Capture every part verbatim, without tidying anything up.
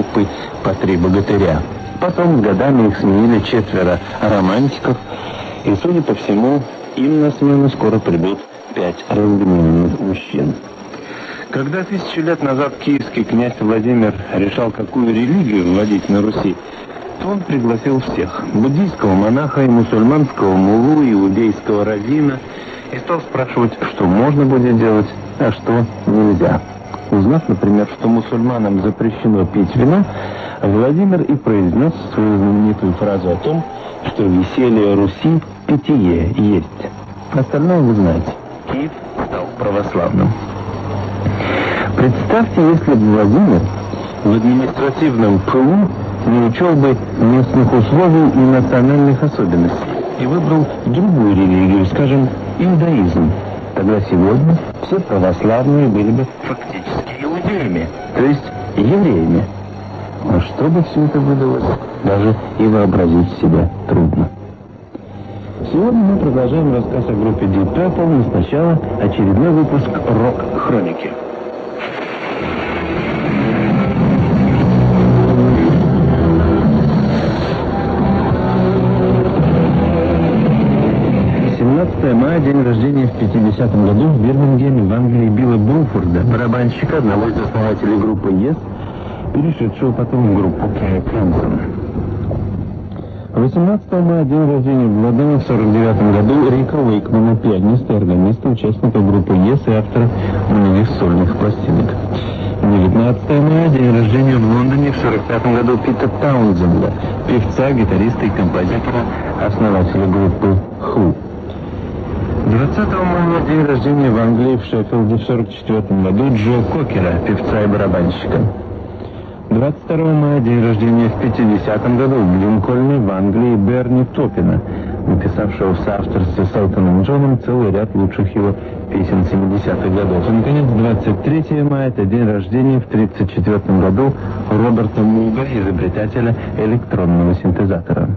группы по три богатыря. Потом с годами их сменили четверо романтиков, и, судя по всему, им на смену скоро придут пять разгневанных мужчин. Когда тысячу лет назад киевский князь Владимир решал, какую религию вводить на Руси, то он пригласил всех – буддийского монаха и мусульманского муллу, иудейского раввина, и стал спрашивать, что можно будет делать, а что нельзя. Узнав, например, что мусульманам запрещено пить вино, Владимир и произнес свою знаменитую фразу о том, что веселье Руси – питье есть. Остальное вы знаете. Киев стал православным. Представьте, если бы Владимир в административном пылу не учел бы местных условий и национальных особенностей и выбрал другую религию, скажем, иудаизм. Тогда сегодня все православные были бы фактически иудеями, то есть евреями. А что бы все это выдалось, даже и вообразить себе трудно. Сегодня мы продолжаем рассказ о группе Deep Purple, но сначала очередной выпуск рок-хроники. семнадцатое мая, день рождения в пятидесятом году в Бирмингеме, в Англии, Билла Булфорда, барабанщика, одного из основателей группы Yes, перешедшего потом в группу King Crimson. восемнадцатого мая, день рождения в Лондоне в сорок девятом году Рика Уэйкмана, пианиста и органиста, участника группы Yes и автора многих сольных пластинок. девятнадцатого мая, день рождения в Лондоне в сорок пятом году Пита Таунзенда, певца, гитариста и композитора, основателя группы Who. двадцатого мая, день рождения в Англии, в Шеффилде в сорок четвёртом году Джо Кокера, певца и барабанщика. двадцать второго мая, день рождения в пятидесятом году в Линкольне, в Англии, Берни Топпина, написавшего в соавторстве с Элтоном Джоном целый ряд лучших его песен семидесятых годов. И, наконец, двадцать третьего мая, это день рождения в тридцать четвёртом году Роберта Муга, изобретателя электронного синтезатора.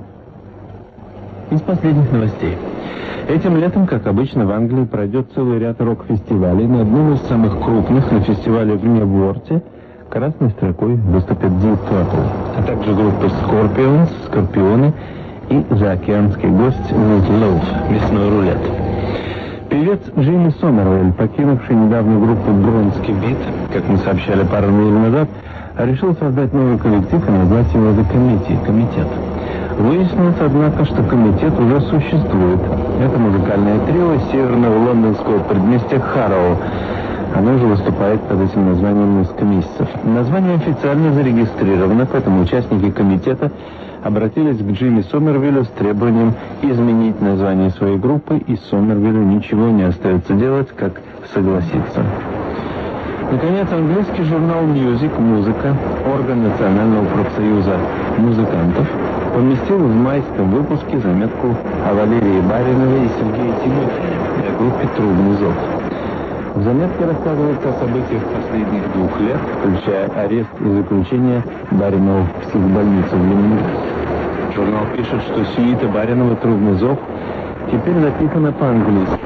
Из последних новостей. Этим летом, как обычно, в Англии пройдет целый ряд рок-фестивалей. На одном из самых крупных, на фестивале в Ньюворте, красной строкой выступят Deep Purple, а также группы Scorpions, Скорпионы и заокеанский гость Meat Loaf, мясной рулет. Певец Джимми Сомервелл, покинувший недавно группу Бронский Бит, как мы сообщали пару недель назад, решил создать новый коллектив и назвать его The Committee, комитет. Выяснилось, однако, что комитет уже существует. Это музыкальное трио из северного лондонского предместья Харроу. Оно уже выступает под этим названием несколько месяцев. Название официально зарегистрировано, поэтому участники комитета обратились к Джимми Сомервиллю с требованием изменить название своей группы, и Сомервиллю ничего не остается делать, как согласиться. Наконец, английский журнал Music, музыка, орган Национального профсоюза музыкантов, поместил в майском выпуске заметку о Валерии Бариновой и Сергее Тимохине о группе «Трубный зов». В заметке рассказывается о событиях последних двух лет, включая арест и заключение Баринова в психбольницу в Ленинграде. Журнал пишет, что сюита Баринова «Трубный зов» теперь записана по-английски.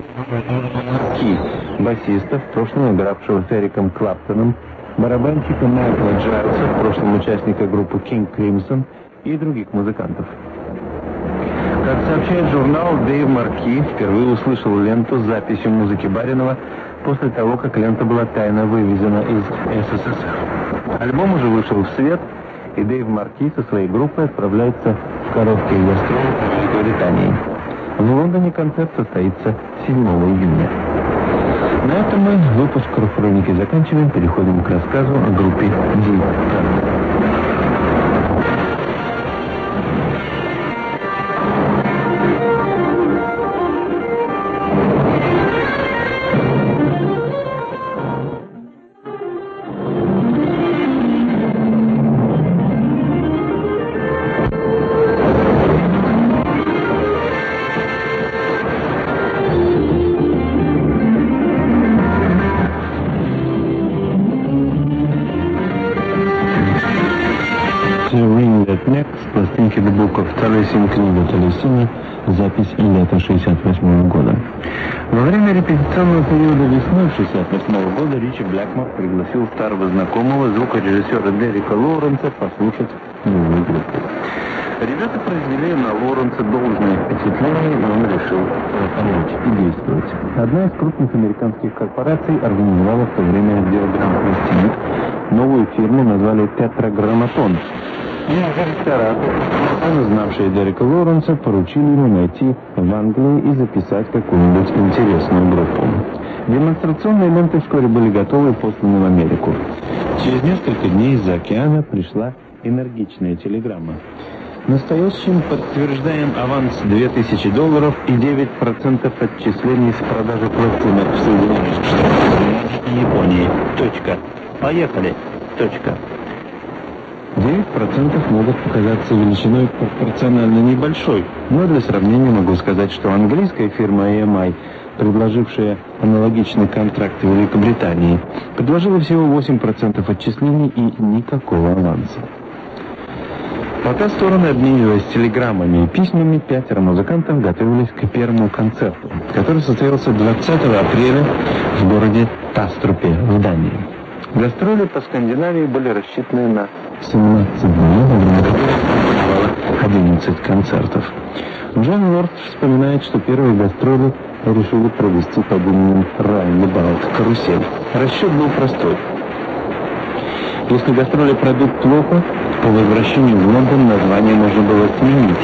Марки, басиста, в прошлом игравшего с Эриком Клаптоном, барабанщика Майкла Джайлса, в прошлом участника группы King Crimson, и других музыкантов. Как сообщает журнал, Дэйв Марки впервые услышал ленту с записью музыки Баринова после того, как лента была тайно вывезена из СССР. Альбом уже вышел в свет, и Дэйв Марки со своей группой отправляется в короткие гастроли по Великобритании. В Лондоне концерт состоится седьмого июня. На этом мы выпуск рок-хроники заканчиваем, переходим к рассказу о группе Deep Purple. Синий, запись лета шестьдесят восьмого года. Во время репетиционного периода весной шестьдесят восьмого года Ричи Блэкмор пригласил старого знакомого звукорежиссера Дерека Лоуренса послушать новую группу. Ребята произвели на Лоуренса должное впечатление, и он решил помочь и действовать. Одна из крупных американских корпораций организовала в то время диаграмм пластинок. Новую фирму назвали «Тетраграмматон». И репетиторы, знавшие Дерека Лоуренса, поручили ему найти в Англии и записать какую-нибудь интересную группу. Демонстрационные ленты вскоре были готовы и посланы в Америку. Через несколько дней из-за океана пришла энергичная телеграмма. Настоящим подтверждаем аванс две тысячи долларов и девять процентов отчислений с продажи пластинок в Соединенных Штатах и Японии. Точка. Поехали. Точка. девять процентов могут показаться величиной пропорционально небольшой, но для сравнения могу сказать, что английская фирма и эм ай, предложившая аналогичный контракт в Великобритании, предложила всего восемь процентов отчислений и никакого аванса. Пока стороны обменивались телеграммами и письмами, пятеро музыкантов готовились к первому концерту, который состоялся двадцатого апреля в городе Таструпе в Дании. Гастроли по Скандинавии были рассчитаны на семнадцать дней, во время которых одиннадцать концертов. Джон Лорд вспоминает, что первые гастроли решили провести под именем Roundabout Карусель. Расчет был простой. Если гастроли пройдут плохо, по возвращению в Лондон название можно было сменить.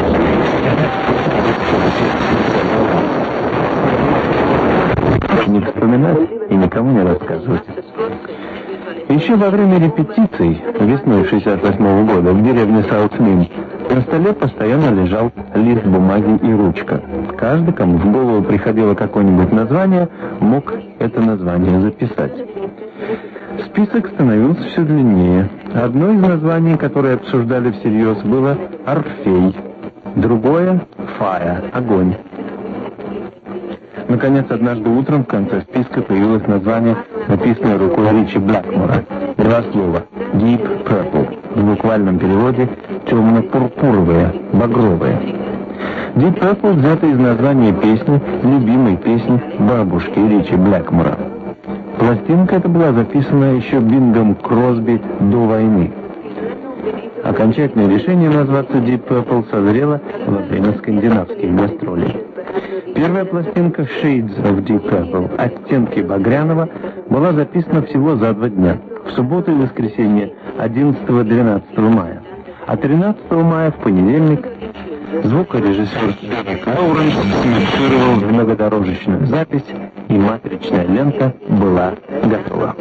Не вспоминать и никому не рассказывать. Еще во время репетиций весной шестьдесят восьмого года в деревне Саутмин на столе постоянно лежал лист бумаги и ручка. Каждый, кому в голову приходило какое-нибудь название, мог это название записать. Список становился все длиннее. Одно из названий, которое обсуждали всерьез, было «Орфей», другое «Fire» — «Огонь». Наконец, однажды утром в конце списка появилось название, написанное рукой Ричи Блэкмора. Два слова «Deep Purple», в буквальном переводе «темно-пурпуровые», «багровые». Deep Purple взято из названия песни, любимой песни бабушки Ричи Блэкмора. Пластинка эта была записана еще Бингом Кросби до войны. Окончательное решение назваться Deep Purple созрело во время скандинавских гастролей. Первая пластинка Shades of Deep Purple, «Оттенки багряного», была записана всего за два дня, в субботу и воскресенье, одиннадцатого-двенадцатого мая. А тринадцатого мая, в понедельник, звукорежиссер Дерек Лоуренс смикшировал многодорожечную запись, и матричная лента была готова.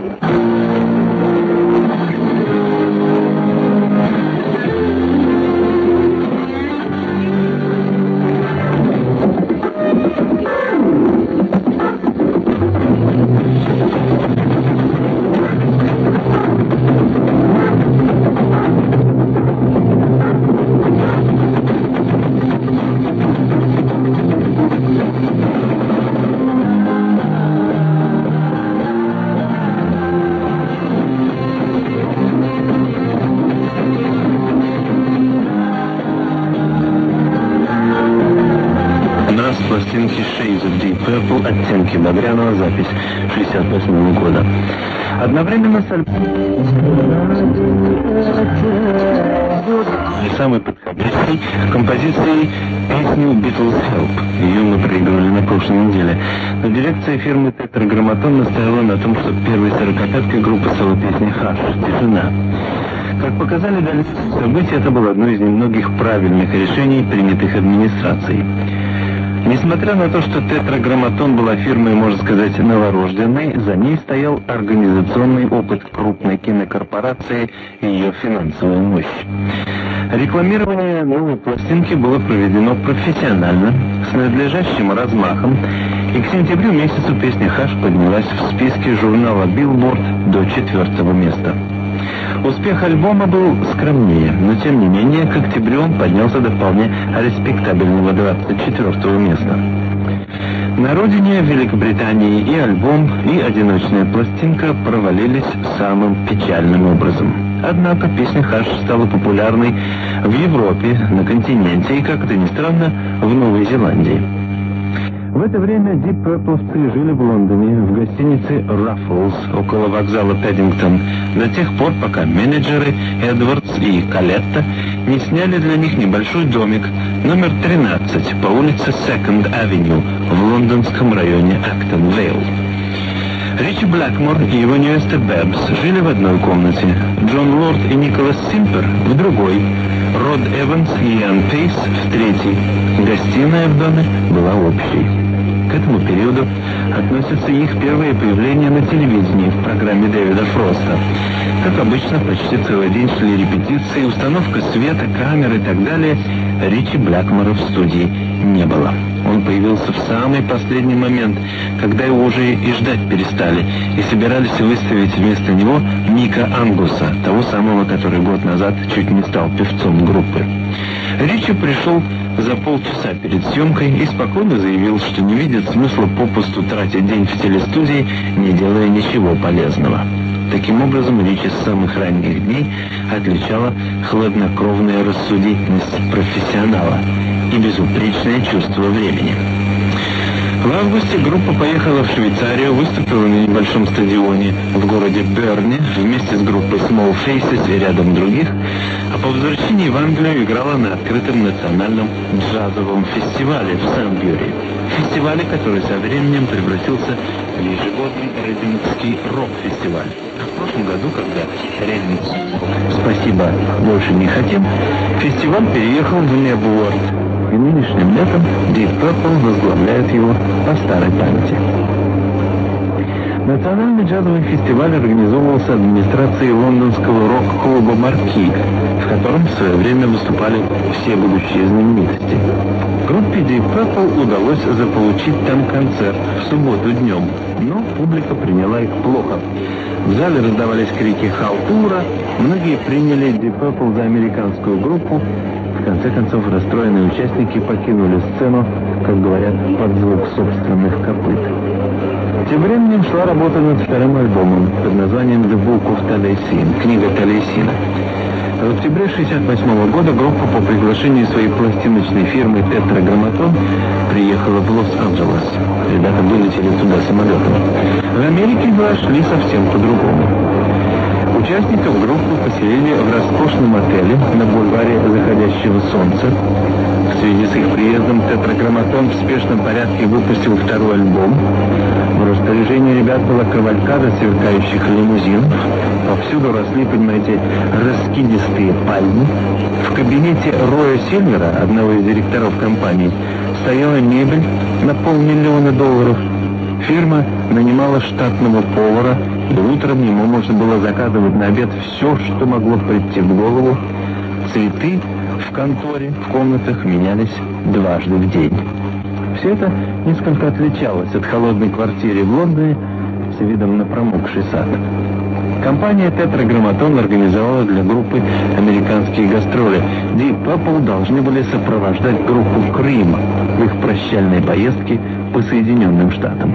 Пластинки Shades of Deep Purple, «Оттенки багряного», запись шестьдесят восьмого года. Одновременно с альбомом самой подходящей композицией песню «Beatles Help». Ее мы проигрывали на прошлой неделе. Но дирекция фирмы Tetragrammaton настояла на том, что первой сорокопяткой группы стала песня «Хаш», «Тишина». Как показали дальнейшие события, это было одно из немногих правильных решений, принятых администрацией. Несмотря на то, что Тетраграмматон была фирмой, можно сказать, новорожденной, за ней стоял организационный опыт крупной кинокорпорации и ее финансовая мощь. Рекламирование новой пластинки было проведено профессионально, с надлежащим размахом, и к сентябрю месяцу песня «Хаш» поднялась в списке журнала Billboard до четвертого места. Успех альбома был скромнее, но тем не менее к октябрю он поднялся до вполне респектабельного двадцать четвёртого места. На родине, в Великобритании, и альбом, и одиночная пластинка провалились самым печальным образом. Однако песня «Хаш» стала популярной в Европе, на континенте, и, как это ни странно, в Новой Зеландии. В это время Deep Purple'овцы жили в Лондоне, в гостинице Raffles, около вокзала Пэддингтон, до тех пор, пока менеджеры Эдвардс и Калетта не сняли для них небольшой домик номер тринадцать по улице Second Avenue в лондонском районе Актон-Вейл. Ричи Блэкмор и его невеста Бэбс жили в одной комнате, Джон Лорд и Николас Симпер в другой, Род Эванс и Иан Пейс в третьей. Гостиная в доме была общей. К этому периоду относятся их первые появления на телевидении в программе Дэвида Фроста. Как обычно, почти целый день шли репетиции, установка света, камер и так далее. Ричи Блэкмора в студии не было. Он появился в самый последний момент, когда его уже и ждать перестали, и собирались выставить вместо него Мика Ангуса, того самого, который год назад чуть не стал певцом группы. Ричи пришел за полчаса перед съемкой и спокойно заявил, что не видит смысла попусту тратить день в телестудии, не делая ничего полезного. Таким образом, Ричи с самых ранних дней отличала хладнокровная рассудительность профессионала и безупречное чувство времени. В августе группа поехала в Швейцарию, выступила на небольшом стадионе в городе Берне вместе с группой Small Faces и рядом других, а по возвращении в Англию играла на открытом национальном джазовом фестивале в Сент-Бюри. Фестивале, который со временем превратился в ежегодный Рейдингский рок-фестиваль. А в прошлом году, когда Рейдинг «Спасибо, больше не хотим», фестиваль переехал в Небуорт. И нынешним летом Deep Purple возглавляет его по старой памяти. Национальный джазовый фестиваль организовывался администрацией лондонского рок-клуба «Марки», в котором в свое время выступали все будущие знаменитости. Группе Deep Purple удалось заполучить там концерт в субботу днем, но публика приняла их плохо. В зале раздавались крики «Халтура», многие приняли Deep Purple за американскую группу. В конце концов, расстроенные участники покинули сцену, как говорят, под звук собственных копыт. Тем временем шла работа над вторым альбомом под названием «The Book of Taliesin» — «Книга Талейсина». В октябре шестьдесят восьмого года группа по приглашению своей пластиночной фирмы «Тетраграмматон» приехала в Лос-Анджелес. Ребята вылетели туда самолетом. В Америке дела шли совсем по-другому. Участников группы поселили в роскошном отеле на бульваре Заходящего Солнца. В связи с их приездом Тетраграмматон в спешном порядке выпустил второй альбом. В распоряжении ребят была кавалькада сверкающих лимузинов. Повсюду росли, понимаете, раскидистые пальмы. В кабинете Роя Сильвера, одного из директоров компании, стояла мебель на полмиллиона долларов. Фирма нанимала штатного повара, и утром ему можно было заказывать на обед все, что могло прийти в голову. Цветы в конторе, в комнатах менялись дважды в день. Все это несколько отличалось от холодной квартиры в Лондоне с видом на промокший сад. Компания Тетраграмматон организовала для группы американские гастроли. Deep Purple должны были сопровождать группу Cream в их прощальной поездке по Соединенным Штатам.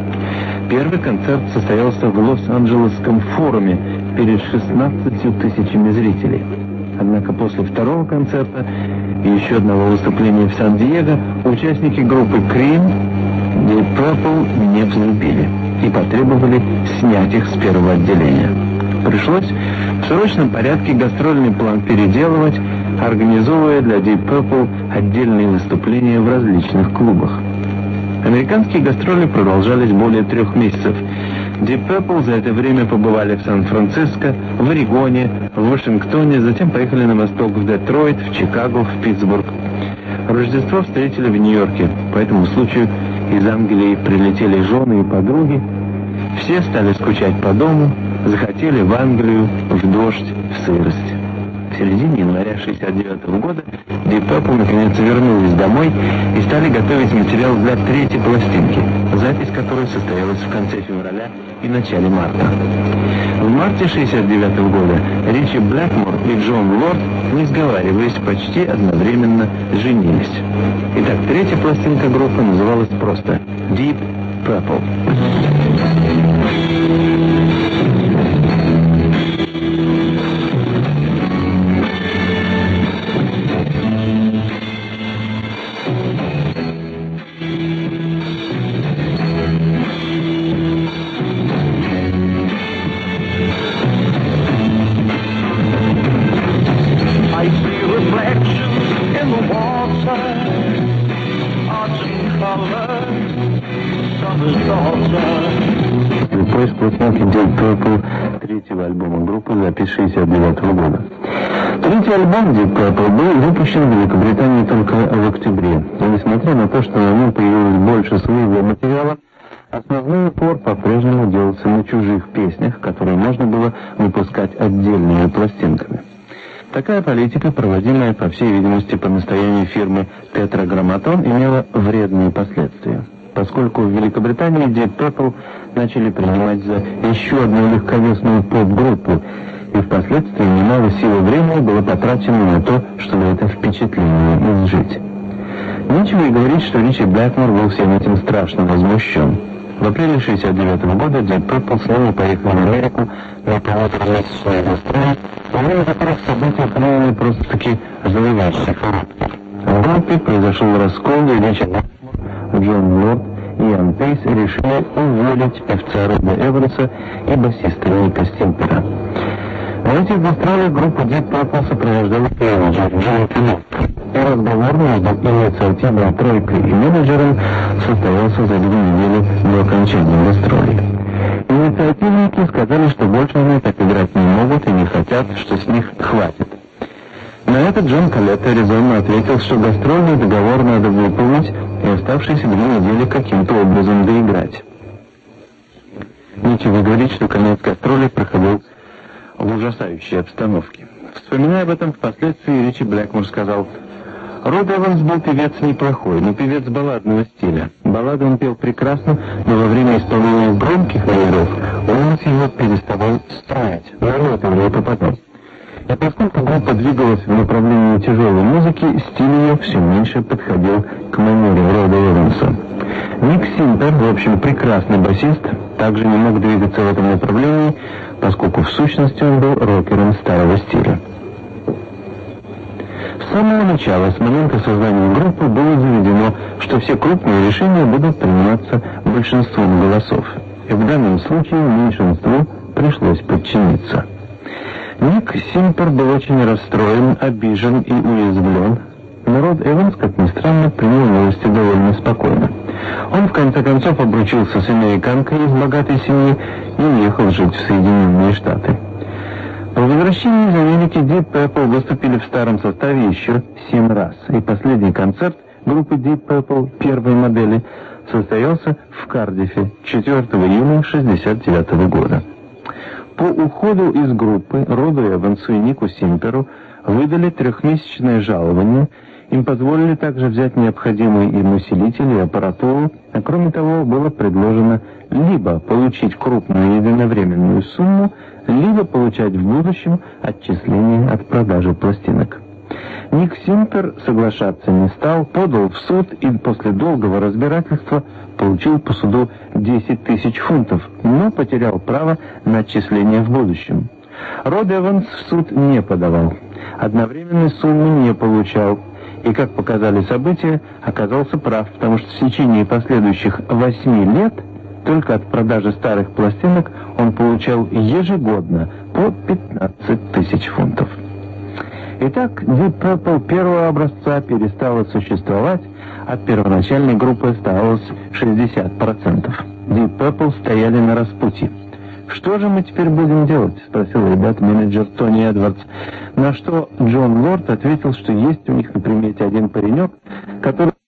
Первый концерт состоялся в Лос-Анджелесском форуме перед шестнадцатью тысячами зрителей. Однако после второго концерта и еще одного выступления в Сан-Диего участники группы Cream Deep Purple не взлюбили и потребовали снять их с первого отделения. Пришлось в срочном порядке гастрольный план переделывать, организовывая для Deep Purple отдельные выступления в различных клубах. Американские гастроли продолжались более трех месяцев. Deep Purple за это время побывали в Сан-Франциско, в Орегоне, в Вашингтоне, затем поехали на восток в Детройт, в Чикаго, в Питтсбург. Рождество встретили в Нью-Йорке. По этому случаю из Англии прилетели жены и подруги. Все стали скучать по дому, захотели в Англию, в дождь, в сырость. В середине января шестьдесят девятого года Deep Purple наконец вернулись домой и стали готовить материал для третьей пластинки, запись которой состоялась в конце февраля и начале марта. В марте шестьдесят девятого года Ричи Блэкмор и Джон Лорд, не сговариваясь, почти одновременно женились. Итак, третья пластинка группы называлась просто Deep Purple. Поиск пластинки Deep Purple третьего альбома группы за тысяча девятьсот шестьдесят девятого года. Третий альбом Deep Purple был выпущен в Великобритании только в октябре. И несмотря на то, что на нем появилось больше своего материала, основной упор по-прежнему делался на чужих песнях, которые можно было выпускать отдельными пластинками. Такая политика, проводимая, по всей видимости, по настоянию фирмы Tetragrammaton, имела вредные последствия, поскольку в Великобритании Deep Purple начали принимать за еще одну легковесную поп-группу, и впоследствии немало сил и времени было потрачено на то, чтобы это впечатление изжить. Нечего и говорить, что Ричи Блэкмор был всем этим страшно возмущен. В апреле шестьдесят девятого года Deep Purple снова поехал в Америку на полуторамесячные гастроли, во время которых события приняли просто-таки завоевательный характер. В группе произошел раскол, и Ричи Блэкмор, Джон Лорд и Иан Пейс решили уволить певца Рода Эванса и басиста Ника Симпера. На этих гастролях группа Deep Purple сопровождала менеджер Джон Пилотка, и разговор между инициативной тройкой и менеджером состоялся за две недели до окончания гастролей. Инициативники сказали, что больше они так играть не могут и не хотят, что с них хватит. На это Джон Колетто резонно ответил, что гастрольный договор надо выполнить и оставшиеся две недели каким-то образом доиграть. Нечего говорить, что конец гастролей проходил в ужасающей обстановке. Вспоминая об этом впоследствии, Ричи Блэкмор сказал: «Род Эванс был певец неплохой, но певец балладного стиля. Баллады он пел прекрасно, но во время исполнения громких номеров голос его переставал строить, на ноты не попадал. И поскольку группа двигалась в направлении тяжелой музыки, стиль ее все меньше подходил к манере Рода Эванса. Ник Симпер, в общем, прекрасный басист, также не мог двигаться в этом направлении, поскольку в сущности он был рокером старого стиля». С самого начала, с момента создания группы, было заведено, что все крупные решения будут приниматься большинством голосов. И в данном случае меньшинству пришлось подчиниться. Ник Симпер был очень расстроен, обижен и уязвлен. Но Род Эванс, как ни странно, принял новости довольно спокойно. Он в конце концов обручился с американкой из богатой семьи и уехал жить в Соединенные Штаты. По возвращении из Америки Deep Purple выступили в старом составе еще семь раз, и последний концерт группы Deep Purple первой модели состоялся в Кардифе четвёртого июня шестьдесят девятого года. По уходу из группы Роду Эвансу и Нику Симперу выдали трехмесячное жалование, им позволили также взять необходимые им усилители и аппаратуру, а кроме того было предложено либо получить крупную единовременную сумму, либо получать в будущем отчисления от продажи пластинок. Ник Симпер соглашаться не стал, подал в суд и после долгого разбирательства получил по суду десять тысяч фунтов, но потерял право на отчисления в будущем. Род Эванс в суд не подавал, одновременной суммы не получал, и, как показали события, оказался прав, потому что в течение последующих восьми лет только от продажи старых пластинок он получал ежегодно по пятнадцать тысяч фунтов. Итак, Deep Purple первого образца перестала существовать, от первоначальной группы оставалось шестьдесят процентов. Deep Purple стояли на распутье. «Что же мы теперь будем делать?» — спросил ребят менеджер Тони Эдвардс. На что Джон Лорд ответил, что есть у них на примете один паренек, который